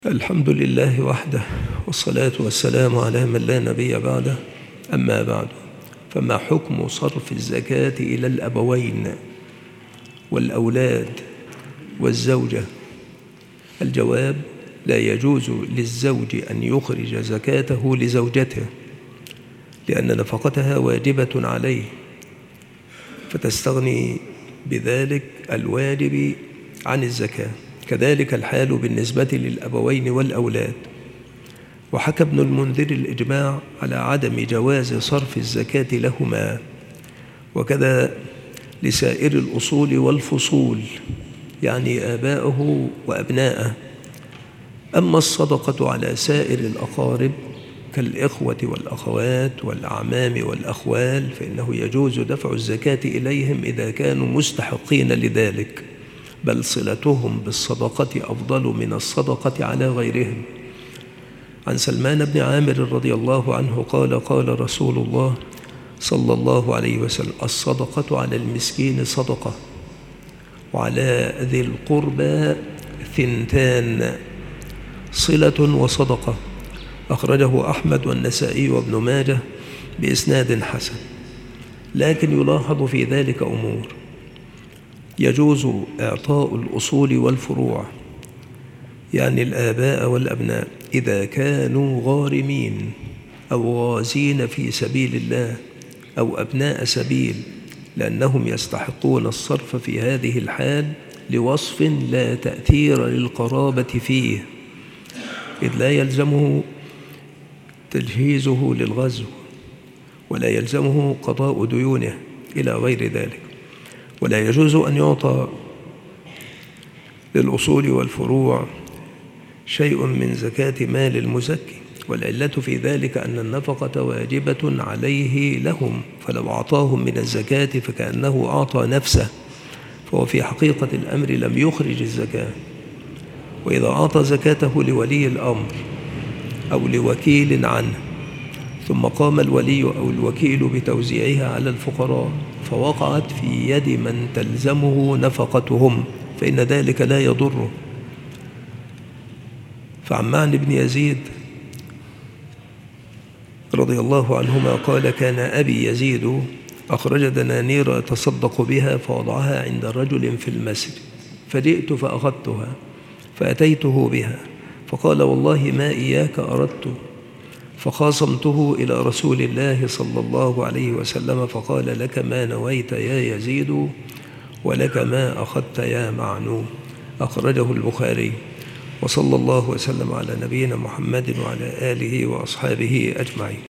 الحمد لله وحده، والصلاة والسلام على من لا نبي بعده. أما بعد، فما حكم صرف الزكاة إلى الأبوين والأولاد والزوجة؟ الجواب: لا يجوز للزوج أن يخرج زكاته لزوجته، لأن نفقتها واجبة عليه، فتستغني بذلك الواجب عن الزكاة. كذلك الحال بالنسبة للأبوين والأولاد. وحكى ابن المنذر الإجماع على عدم جواز صرف الزكاة لهما، وكذا لسائر الأصول والفصول، يعني آباؤه وأبناءه. أما الصدقة على سائر الأقارب كالإخوة والأخوات والأعمام والأخوال، فإنه يجوز دفع الزكاة إليهم إذا كانوا مستحقين لذلك، بل صلتهم بالصدقة أفضل من الصدقة على غيرهم. عن سلمان بن عامر رضي الله عنه قال: قال رسول الله صلى الله عليه وسلم: الصدقة على المسكين صدقة، وعلى ذي القربى ثنتان، صلة وصدقة. أخرجه أحمد والنسائي وابن ماجه بإسناد حسن. لكن يلاحظ في ذلك أمور: يجوز إعطاء الأصول والفروع، يعني الآباء والأبناء، إذا كانوا غارمين أو غازين في سبيل الله أو أبناء سبيل، لأنهم يستحقون الصرف في هذه الحال لوصف لا تأثير للقرابة فيه، إذ لا يلزمه تجهيزه للغزو، ولا يلزمه قضاء ديونه إلى غير ذلك. ولا يجوز أن يعطى للأصول والفروع شيء من زكاة مال المزكي، والعلة في ذلك أن النفقة واجبة عليه لهم، فلو أعطاهم من الزكاة فكأنه أعطى نفسه، فهو في حقيقة الأمر لم يخرج الزكاة. وإذا أعطى زكاته لولي الأمر أو لوكيل عنه، ثم قام الولي أو الوكيل بتوزيعها على الفقراء، فوقعت في يد من تلزمه نفقتهم، فإن ذلك لا يضره. فعن بن يزيد رضي الله عنهما قال: كان أبي يزيد أخرج دنانير يتصدق بها، فوضعها عند رجل في المسجد، فجئت فأخذتها فأتيته بها، فقال: والله ما إياك أردت. فخاصمته إلى رسول الله صلى الله عليه وسلم، فقال: لك ما نويت يا يزيد، ولك ما أخذت يا معنو. أخرجه البخاري. وصلى الله وسلم على نبينا محمد وعلى آله وأصحابه أجمعين.